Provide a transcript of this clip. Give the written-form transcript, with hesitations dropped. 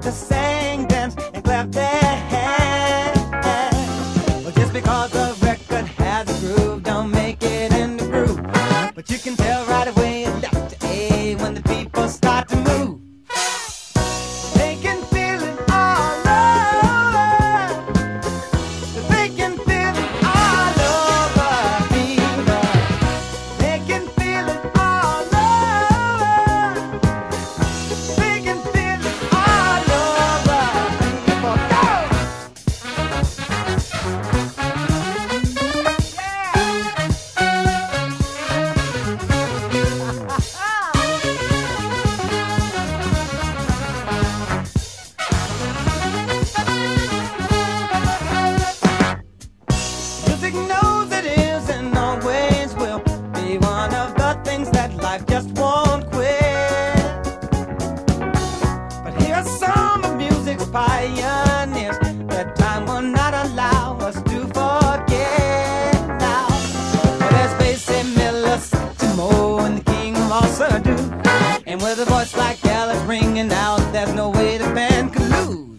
to sing, dance, and clap their hands. Well, just because a record has a groove, don't make it in the groove. But you can tell right away it's Dr. A when the people start to move. They can feel it all over. They can feel it all over, fever. They can feel it all over. They can feel it all over, fever. Go! Music knows it is and always will be one of the things that life just won't quit. But here's some of music's pioneers that time will not allow us to forget now. Well, there's Basie Miller, Satchmo, and the king of all Surdo. And with a voice like Alice ringing out, there's no way the band could lose.